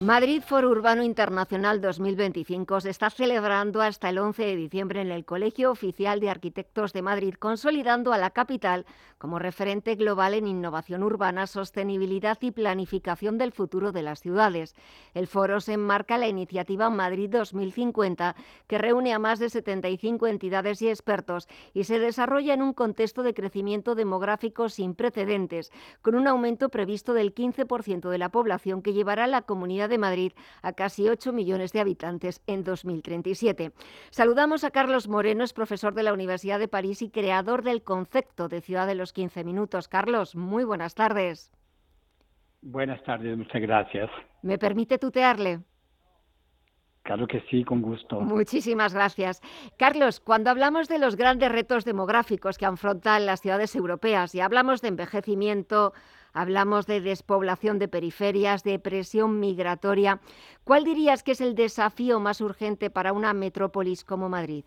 Madrid Foro Urbano Internacional 2025 se está celebrando hasta el 11 de diciembre en el Colegio Oficial de Arquitectos de Madrid, consolidando a la capital como referente global en innovación urbana, sostenibilidad y planificación del futuro de las ciudades. El foro se enmarca en la iniciativa Madrid 2050, que reúne a más de 75 entidades y expertos y se desarrolla en un contexto de crecimiento demográfico sin precedentes, con un aumento previsto del 15% de la población que llevará a la Comunidad de Madrid a casi 8 millones de habitantes en 2037. Saludamos a Carlos Moreno, es profesor de la Universidad de París y creador del concepto de Ciudad de los 15 minutos. Carlos, muy buenas tardes. Buenas tardes, muchas gracias. ¿Me permite tutearle? Claro que sí, con gusto. Muchísimas gracias. Carlos, cuando hablamos de los grandes retos demográficos que afrontan las ciudades europeas y hablamos de envejecimiento, hablamos de despoblación de periferias, de presión migratoria, ¿cuál dirías que es el desafío más urgente para una metrópolis como Madrid?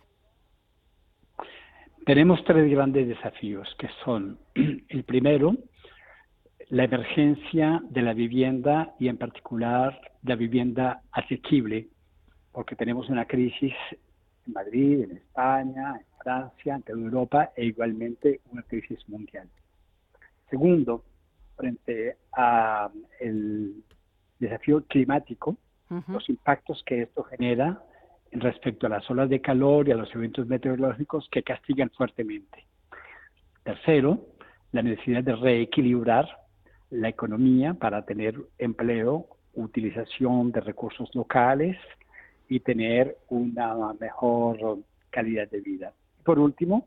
Tenemos tres grandes desafíos, que son, el primero, la emergencia de la vivienda y en particular la vivienda asequible, porque tenemos una crisis en Madrid, en España, en Francia, en toda Europa e igualmente una crisis mundial. Segundo, frente a el desafío climático, los impactos que esto genera respecto a las olas de calor y a los eventos meteorológicos que castigan fuertemente. Tercero, la necesidad de reequilibrar la economía para tener empleo, utilización de recursos locales y tener una mejor calidad de vida. Por último,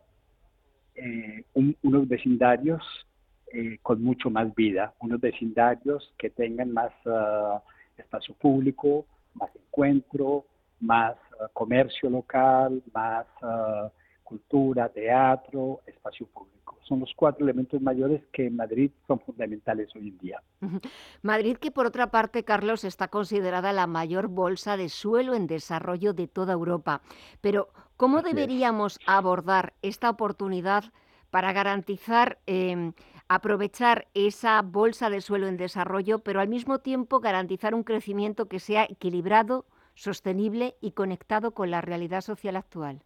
unos vecindarios con mucho más vida, unos vecindarios que tengan más espacio público, más encuentro, más comercio local, más cultura, teatro, espacio público. Son los cuatro elementos mayores que en Madrid son fundamentales hoy en día. Madrid, que por otra parte, Carlos, está considerada la mayor bolsa de suelo en desarrollo de toda Europa. Pero, ¿cómo Así es. deberíamos abordar esta oportunidad para garantizar, aprovechar esa bolsa de suelo en desarrollo, pero al mismo tiempo garantizar un crecimiento que sea equilibrado, sostenible y conectado con la realidad social actual?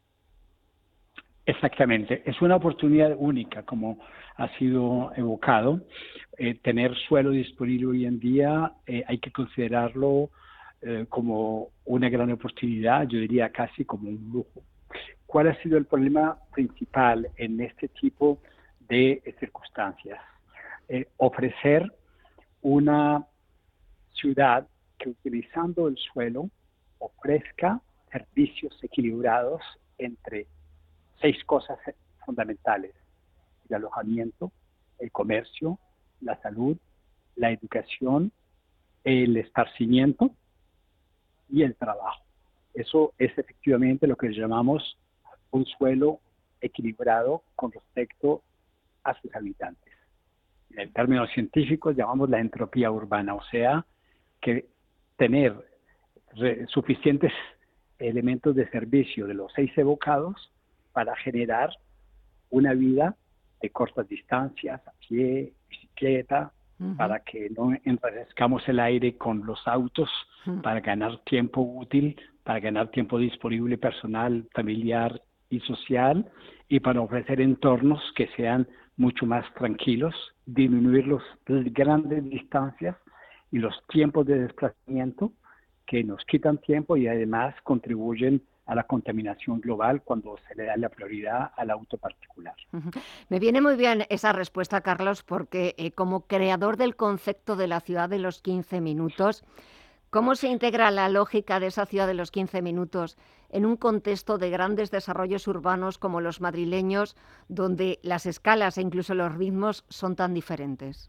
Exactamente, es una oportunidad única, como ha sido evocado. Tener suelo disponible hoy en día hay que considerarlo como una gran oportunidad, yo diría casi como un lujo. ¿Cuál ha sido el problema principal en este tipo de circunstancias? Ofrecer una ciudad que utilizando el suelo ofrezca servicios equilibrados entre 6 cosas fundamentales: el alojamiento, el comercio, la salud, la educación, el esparcimiento y el trabajo. Eso es efectivamente lo que llamamos un suelo equilibrado con respecto a sus habitantes. En términos científicos llamamos la entropía urbana, o sea, que tener suficientes elementos de servicio de los 6 evocados para generar una vida de cortas distancias, a pie, bicicleta, para que no enrarezcamos el aire con los autos, para ganar tiempo útil, para ganar tiempo disponible personal, familiar y social, y para ofrecer entornos que sean mucho más tranquilos, disminuir las grandes distancias y los tiempos de desplazamiento que nos quitan tiempo y además contribuyen a la contaminación global cuando se le da la prioridad al auto particular. Me viene muy bien esa respuesta, Carlos, porque como creador del concepto de la ciudad de los 15 minutos, ¿cómo se integra la lógica de esa ciudad de los 15 minutos en un contexto de grandes desarrollos urbanos como los madrileños, donde las escalas e incluso los ritmos son tan diferentes?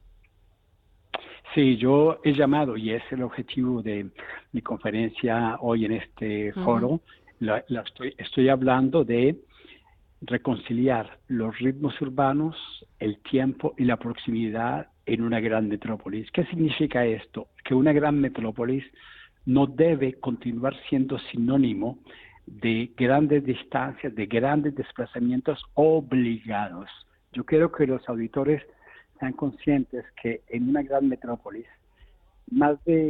Sí, yo he llamado, y es el objetivo de mi conferencia hoy en este foro, estoy hablando de reconciliar los ritmos urbanos, el tiempo y la proximidad en una gran metrópolis. ¿Qué significa esto? Que una gran metrópolis no debe continuar siendo sinónimo de grandes distancias, de grandes desplazamientos obligados. Yo quiero que los auditores sean conscientes que en una gran metrópolis más de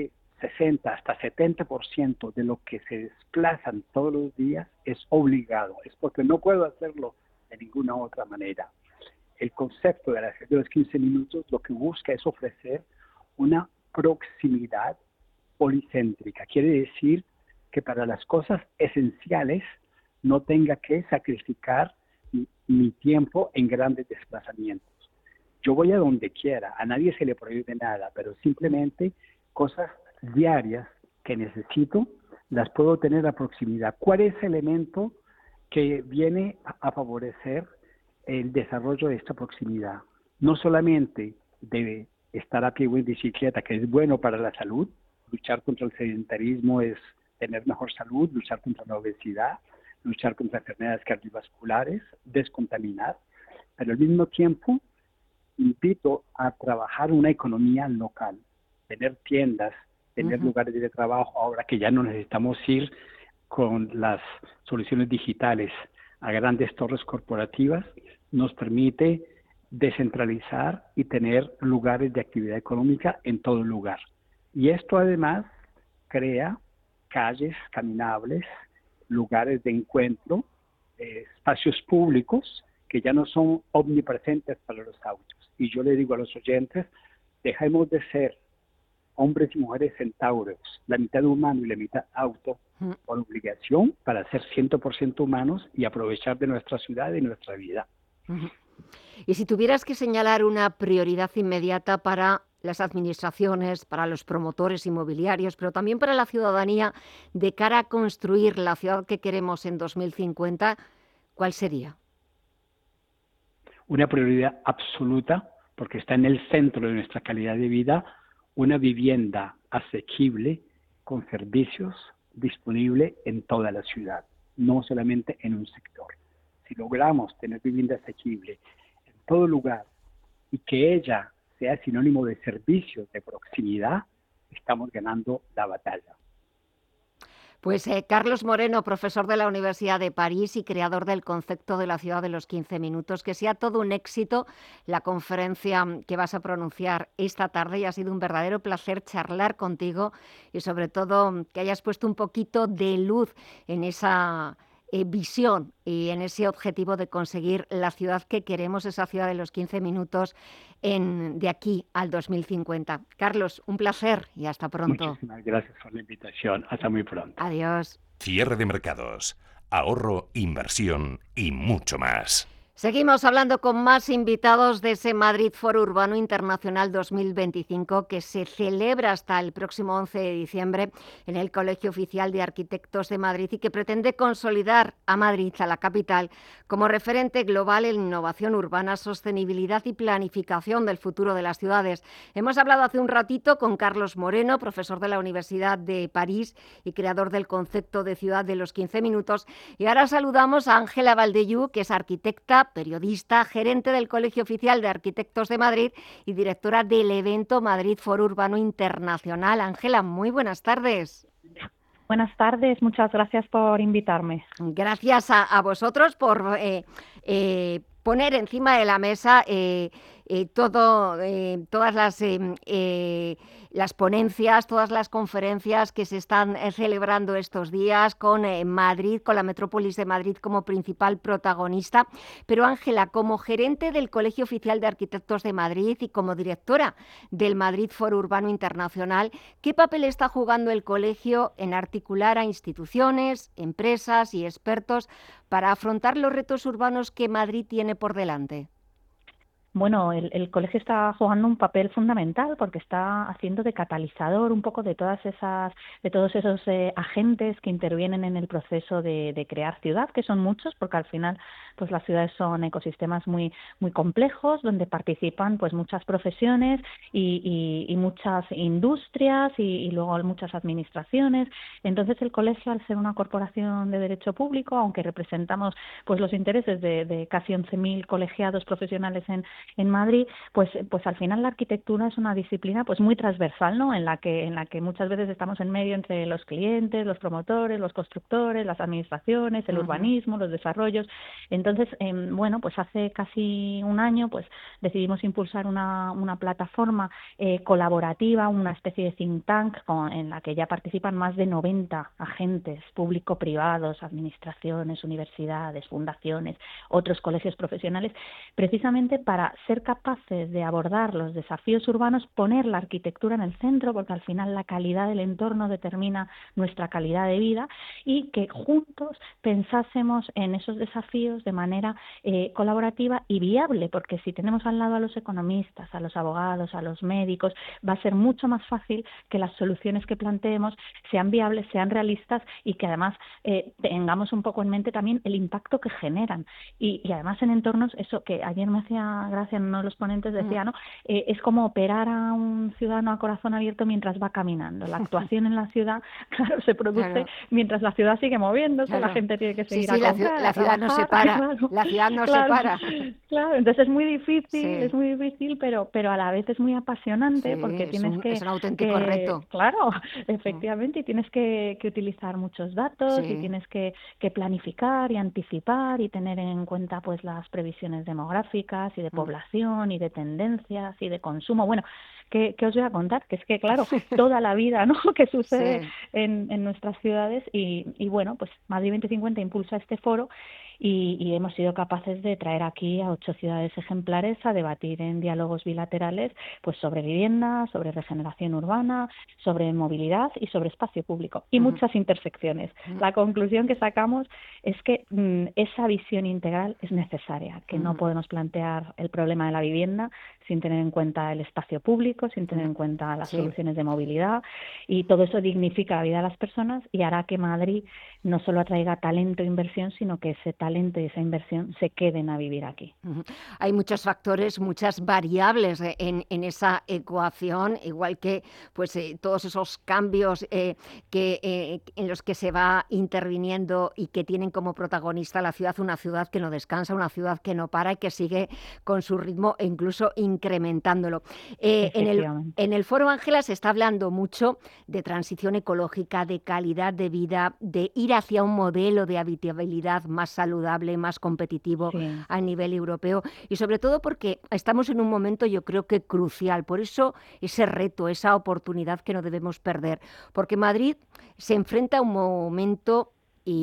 60 hasta 70% de lo que se desplazan todos los días es obligado, es porque no puedo hacerlo de ninguna otra manera. El concepto de la ciudad de los 15 minutos lo que busca es ofrecer una proximidad policéntrica. Quiere decir que para las cosas esenciales no tenga que sacrificar mi tiempo en grandes desplazamientos. Yo voy a donde quiera, a nadie se le prohíbe nada, pero simplemente cosas diarias que necesito las puedo tener a proximidad. ¿Cuál es el elemento que viene a favorecer el desarrollo de esta proximidad? No solamente debe estar a pie o en bicicleta, que es bueno para la salud, luchar contra el sedentarismo es tener mejor salud, luchar contra la obesidad, luchar contra enfermedades cardiovasculares, descontaminar, pero al mismo tiempo invito a trabajar una economía local, tener tiendas, tener lugares de trabajo, ahora que ya no necesitamos ir con las soluciones digitales a grandes torres corporativas, nos permite descentralizar y tener lugares de actividad económica en todo lugar. Y esto además crea calles caminables, lugares de encuentro, espacios públicos que ya no son omnipresentes para los autos. Y yo le digo a los oyentes, dejemos de ser hombres y mujeres centauros, la mitad humano y la mitad auto, por obligación para ser 100% humanos y aprovechar de nuestra ciudad y nuestra vida. Y si tuvieras que señalar una prioridad inmediata para las administraciones, para los promotores inmobiliarios, pero también para la ciudadanía, de cara a construir la ciudad que queremos en 2050, ¿cuál sería? Una prioridad absoluta, porque está en el centro de nuestra calidad de vida, una vivienda asequible con servicios disponible en toda la ciudad, no solamente en un sector. Si logramos tener vivienda asequible en todo lugar y que ella sea sinónimo de servicios de proximidad, estamos ganando la batalla. Pues Carlos Moreno, profesor de la Universidad de París y creador del concepto de la ciudad de los 15 minutos. Que sea todo un éxito la conferencia que vas a pronunciar esta tarde, y ha sido un verdadero placer charlar contigo y sobre todo que hayas puesto un poquito de luz en esa visión y en ese objetivo de conseguir la ciudad que queremos, esa ciudad de los 15 minutos de aquí al 2050. Carlos, un placer y hasta pronto. Muchísimas gracias por la invitación. Hasta muy pronto. Adiós. Cierre de mercados, ahorro, inversión y mucho más. Seguimos hablando con más invitados de ese Madrid Foro Urbano Internacional 2025 que se celebra hasta el próximo 11 de diciembre en el Colegio Oficial de Arquitectos de Madrid y que pretende consolidar a Madrid, a la capital, como referente global en innovación urbana, sostenibilidad y planificación del futuro de las ciudades. Hemos hablado hace un ratito con Carlos Moreno, profesor de la Universidad de París y creador del concepto de ciudad de los 15 minutos, y ahora saludamos a Ángela Valdellú, que es arquitecta, periodista, gerente del Colegio Oficial de Arquitectos de Madrid y directora del evento Madrid Foro Urbano Internacional. Ángela, muy buenas tardes. Buenas tardes, muchas gracias por invitarme. Gracias a vosotros por poner encima de la mesa todas las ponencias, todas las conferencias que se están celebrando estos días con Madrid, con la metrópolis de Madrid como principal protagonista. Pero Ángela, como gerente del Colegio Oficial de Arquitectos de Madrid y como directora del Madrid Foro Urbano Internacional, ¿qué papel está jugando el colegio en articular a instituciones, empresas y expertos para afrontar los retos urbanos que Madrid tiene por delante? Bueno, el colegio está jugando un papel fundamental porque está haciendo de catalizador un poco de todos esos agentes que intervienen en el proceso de crear ciudad, que son muchos, porque al final pues las ciudades son ecosistemas muy complejos donde participan pues muchas profesiones y muchas industrias y luego muchas administraciones. Entonces el colegio, al ser una corporación de derecho público, aunque representamos pues los intereses de casi 11.000 colegiados profesionales en Madrid, pues al final la arquitectura es una disciplina pues muy transversal, ¿no? En la que muchas veces estamos en medio entre los clientes, los promotores, los constructores, las administraciones, el urbanismo, los desarrollos. Entonces, bueno, pues hace casi un año pues decidimos impulsar una plataforma colaborativa, una especie de think tank en la que ya participan más de 90 agentes público-privados, administraciones, universidades, fundaciones, otros colegios profesionales, precisamente para ser capaces de abordar los desafíos urbanos, poner la arquitectura en el centro, porque al final la calidad del entorno determina nuestra calidad de vida, y que juntos pensásemos en esos desafíos de manera colaborativa y viable, porque si tenemos al lado a los economistas, a los abogados, a los médicos, va a ser mucho más fácil que las soluciones que planteemos sean viables, sean realistas y que además tengamos un poco en mente también el impacto que generan. Y además en entornos, eso que ayer me hacía gracia, uno de los ponentes decía, ¿no? Es como operar a un ciudadano a corazón abierto mientras va caminando. La actuación en la ciudad, claro, se produce mientras la ciudad sigue moviéndose, la gente tiene que seguir a comprar, la ciudad no se para, claro, la ciudad no se para. Claro, entonces es muy difícil, pero a la vez es muy apasionante porque tienes que... Es un auténtico reto. Claro, efectivamente, y tienes que utilizar muchos datos y tienes que planificar y anticipar y tener en cuenta pues las previsiones demográficas y de población y de tendencias y de consumo. Bueno, ¿qué os voy a contar? Que es que, claro, toda la vida, ¿no?, que sucede en nuestras ciudades y bueno, pues Madrid 2050 impulsa este foro y hemos sido capaces de traer aquí a 8 ciudades ejemplares a debatir en diálogos bilaterales pues sobre vivienda, sobre regeneración urbana, sobre movilidad y sobre espacio público y muchas intersecciones. La conclusión que sacamos es que esa visión integral es necesaria, que no podemos plantear el problema de la vivienda sin tener en cuenta el espacio público, sin tener en cuenta las soluciones de movilidad, y todo eso dignifica la vida de las personas y hará que Madrid no solo atraiga talento e inversión, sino que ese talento y esa inversión se queden a vivir aquí. Hay muchos factores, muchas variables en esa ecuación, igual que pues todos esos cambios en los que se va interviniendo y que tienen como protagonista la ciudad, una ciudad que no descansa, una ciudad que no para y que sigue con su ritmo e incluso incrementándolo. En el foro, Ángela, se está hablando mucho de transición ecológica, de calidad de vida, de ir hacia un modelo de habitabilidad más saludable, más competitivo a nivel europeo y sobre todo porque estamos en un momento, yo creo que crucial. Por eso ese reto, esa oportunidad que no debemos perder, porque Madrid se enfrenta a un momento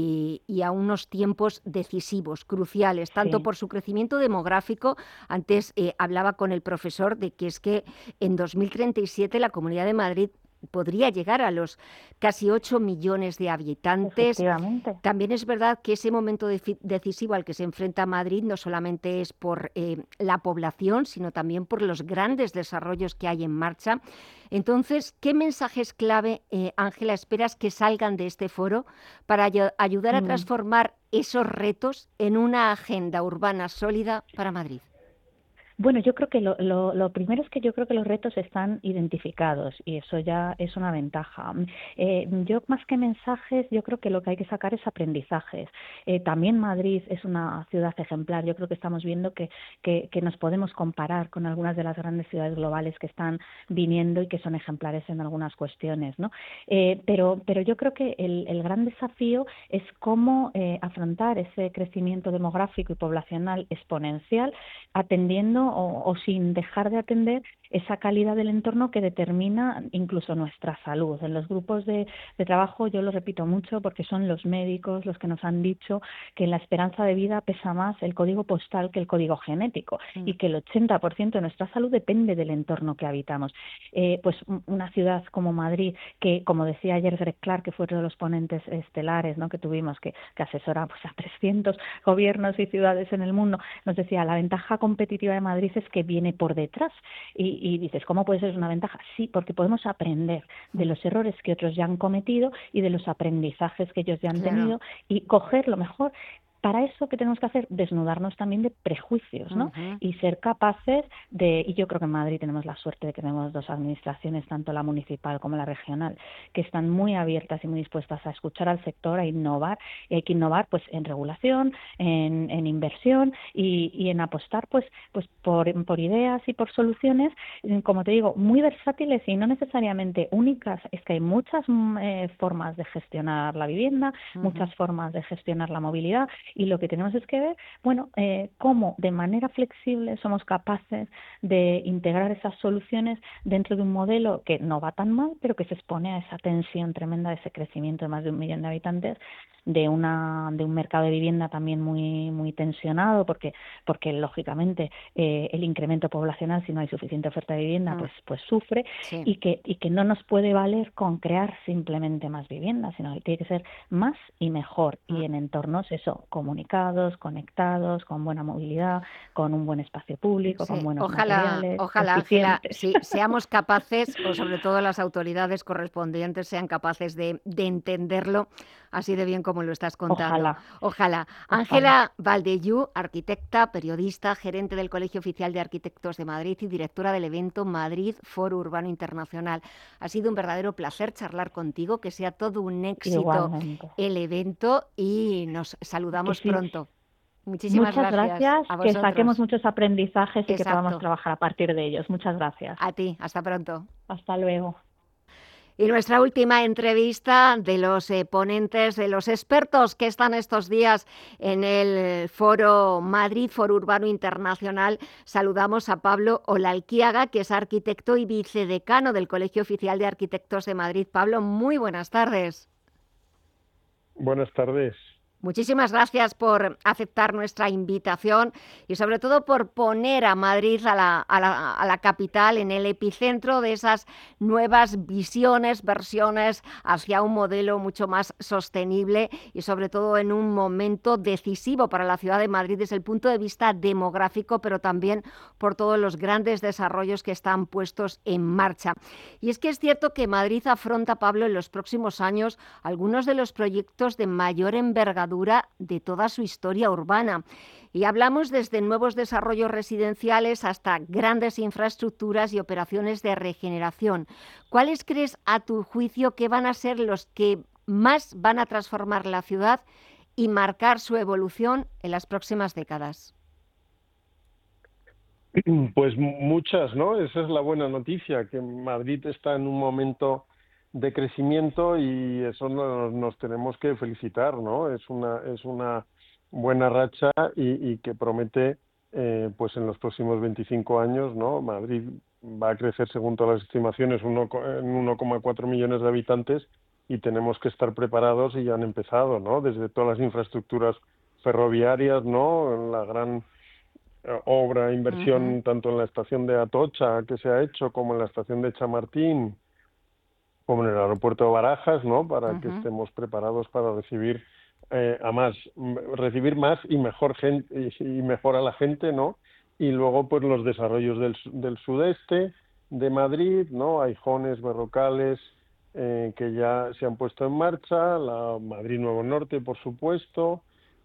y a unos tiempos decisivos, cruciales, tanto por su crecimiento demográfico. Antes hablaba con el profesor de que es que en 2037 la Comunidad de Madrid podría llegar a los casi 8 millones de habitantes. También es verdad que ese momento decisivo al que se enfrenta Madrid no solamente es por la población, sino también por los grandes desarrollos que hay en marcha. Entonces, ¿qué mensajes clave, Ángela, esperas que salgan de este foro para ayudar a transformar esos retos en una agenda urbana sólida para Madrid? Bueno, yo creo que lo primero es que yo creo que los retos están identificados y eso ya es una ventaja. Yo más que mensajes, yo creo que lo que hay que sacar es aprendizajes. También Madrid es una ciudad ejemplar. Yo creo que estamos viendo que nos podemos comparar con algunas de las grandes ciudades globales que están viniendo y que son ejemplares en algunas cuestiones, ¿no? Pero yo creo que el gran desafío es cómo afrontar ese crecimiento demográfico y poblacional exponencial atendiendo o sin dejar de atender esa calidad del entorno que determina incluso nuestra salud. En los grupos de trabajo, yo lo repito mucho porque son los médicos los que nos han dicho que en la esperanza de vida pesa más el código postal que el código genético y que el 80% de nuestra salud depende del entorno que habitamos. Pues una ciudad como Madrid, que como decía ayer Greg Clark, que fue uno de los ponentes estelares, ¿no?, que tuvimos, que asesora pues a 300 gobiernos y ciudades en el mundo, nos decía, la ventaja competitiva de Madrid es que viene por detrás. Y dices, ¿cómo puede ser una ventaja? Sí, porque podemos aprender de los errores que otros ya han cometido y de los aprendizajes que ellos ya han tenido y coger lo mejor. para eso, ¿qué tenemos que hacer? Desnudarnos también de prejuicios, ¿no? Ujú. Y ser capaces de, y yo creo que en Madrid tenemos la suerte de que tenemos dos administraciones, tanto la municipal como la regional, que están muy abiertas y muy dispuestas a escuchar al sector, a innovar, y hay que innovar pues en regulación, en inversión y en apostar pues por ideas y por soluciones, como te digo, muy versátiles y no necesariamente únicas. Es que hay muchas formas de gestionar la vivienda, muchas formas de gestionar la movilidad, y lo que tenemos es que ver, bueno, cómo de manera flexible somos capaces de integrar esas soluciones dentro de un modelo que no va tan mal, pero que se expone a esa tensión tremenda de ese crecimiento de más de 1 millón de habitantes, de un mercado de vivienda también muy tensionado, porque lógicamente el incremento poblacional, si no hay suficiente oferta de vivienda, pues sufre, Sí. y que no nos puede valer con crear simplemente más vivienda, sino que tiene que ser más y mejor, y en entornos comunicados, conectados, con buena movilidad, con un buen espacio público, con buenos materiales, Ojalá, Ángela, eficientes. sí, seamos capaces, o sobre todo las autoridades correspondientes sean capaces de entenderlo así de bien como lo estás contando. Ojalá. Ángela Valdellú, arquitecta, periodista, gerente del Colegio Oficial de Arquitectos de Madrid y directora del evento Madrid Foro Urbano Internacional. Ha sido un verdadero placer charlar contigo, que sea todo un éxito Igualmente. el evento, y nos saludamos pronto. Muchísimas Muchas gracias gracias, a que saquemos vosotros. muchos aprendizajes y que podamos Exacto. trabajar a partir de ellos. Muchas gracias. A ti, hasta pronto. Hasta luego. Y nuestra última entrevista de los ponentes, de los expertos que están estos días en el Foro Madrid, Foro Urbano Internacional. Saludamos a Pablo Olalquiaga, que es arquitecto y vicedecano del Colegio Oficial de Arquitectos de Madrid. Pablo, muy buenas tardes. Buenas tardes. Muchísimas gracias por aceptar nuestra invitación y sobre todo por poner a Madrid, a la capital, en el epicentro de esas nuevas versiones hacia un modelo mucho más sostenible y sobre todo en un momento decisivo para la ciudad de Madrid desde el punto de vista demográfico, pero también por todos los grandes desarrollos que están puestos en marcha. Y es que es cierto que Madrid afronta, Pablo, en los próximos años algunos de los proyectos de mayor envergadura de toda su historia urbana. Y hablamos desde nuevos desarrollos residenciales hasta grandes infraestructuras y operaciones de regeneración. ¿Cuáles crees, a tu juicio, que van a ser los que más van a transformar la ciudad y marcar su evolución en las próximas décadas? Pues muchas, ¿no? Esa es la buena noticia, que Madrid está en un momento de crecimiento y eso nos tenemos que felicitar, ¿no? Es una buena racha y que promete, pues en los próximos 25 años, ¿no? Madrid va a crecer, según todas las estimaciones, en 1,4 millones de habitantes, y tenemos que estar preparados, y ya han empezado, ¿no? Desde todas las infraestructuras ferroviarias, ¿no? La gran obra, inversión, tanto en la estación de Atocha, que se ha hecho, como en la estación de Chamartín, como en el aeropuerto de Barajas, ¿no? Para que estemos preparados para recibir más y mejor gente y mejor a la gente, ¿no? Y luego pues los desarrollos del sudeste de Madrid, ¿no? Aijones, Berrocales, que ya se han puesto en marcha, la Madrid Nuevo Norte, por supuesto.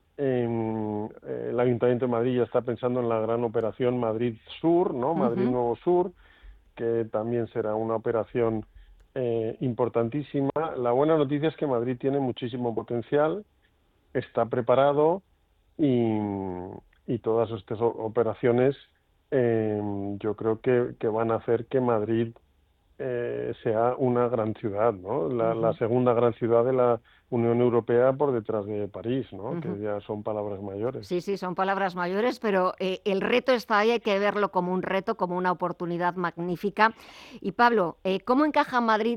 El Ayuntamiento de Madrid ya está pensando en la gran operación Madrid Sur, ¿no? Madrid Nuevo Sur, que también será una operación importantísima. La buena noticia es que Madrid tiene muchísimo potencial, está preparado, y todas estas operaciones yo creo que van a hacer que Madrid sea una gran ciudad, ¿no? La segunda gran ciudad de la Unión Europea, por detrás de París, ¿no? Que ya son palabras mayores. Sí, son palabras mayores, pero el reto está ahí, hay que verlo como un reto, como una oportunidad magnífica. Y Pablo, ¿cómo encaja Madrid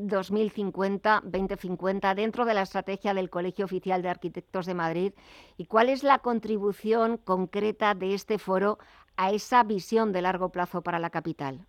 2050 dentro de la estrategia del Colegio Oficial de Arquitectos de Madrid? ¿Y cuál es la contribución concreta de este foro a esa visión de largo plazo para la capital?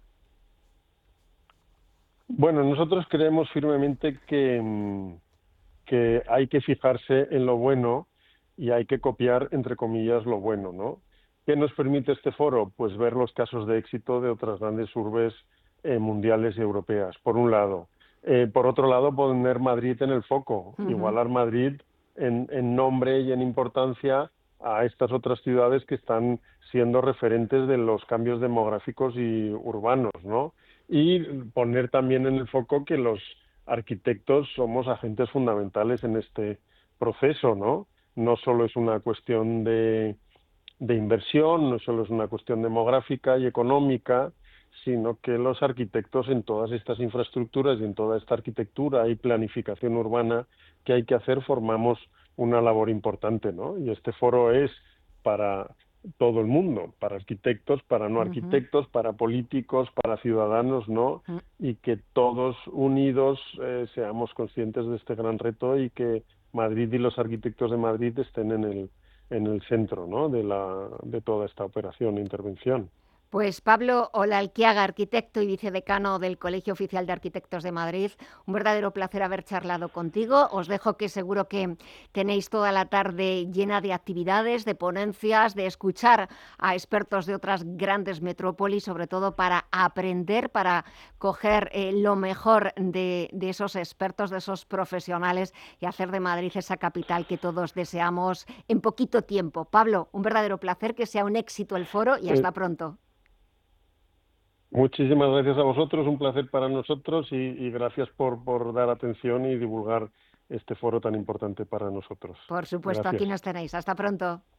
Bueno, nosotros creemos firmemente que hay que fijarse en lo bueno y hay que copiar, entre comillas, lo bueno, ¿no? ¿Qué nos permite este foro? Pues ver los casos de éxito de otras grandes urbes mundiales y europeas, por un lado. Por otro lado, poner Madrid en el foco, igualar Madrid en nombre y en importancia a estas otras ciudades que están siendo referentes de los cambios demográficos y urbanos, ¿no? Y poner también en el foco que los arquitectos somos agentes fundamentales en este proceso, ¿no? No solo es una cuestión de inversión, no solo es una cuestión demográfica y económica, sino que los arquitectos en todas estas infraestructuras y en toda esta arquitectura y planificación urbana que hay que hacer formamos una labor importante, ¿no? Y este foro es para todo el mundo, para arquitectos, para no arquitectos, para políticos, para ciudadanos, ¿no? Y que todos unidos seamos conscientes de este gran reto y que Madrid y los arquitectos de Madrid estén en el centro, ¿no? de toda esta operación e intervención. Pues Pablo Olalquiaga, arquitecto y vicedecano del Colegio Oficial de Arquitectos de Madrid, un verdadero placer haber charlado contigo. Os dejo, que seguro que tenéis toda la tarde llena de actividades, de ponencias, de escuchar a expertos de otras grandes metrópolis, sobre todo para aprender, para coger lo mejor de esos expertos, de esos profesionales, y hacer de Madrid esa capital que todos deseamos en poquito tiempo. Pablo, un verdadero placer, que sea un éxito el foro y hasta pronto. Muchísimas gracias a vosotros, un placer para nosotros y gracias por dar atención y divulgar este foro tan importante para nosotros. Por supuesto, Gracias. aquí nos tenéis. Hasta pronto.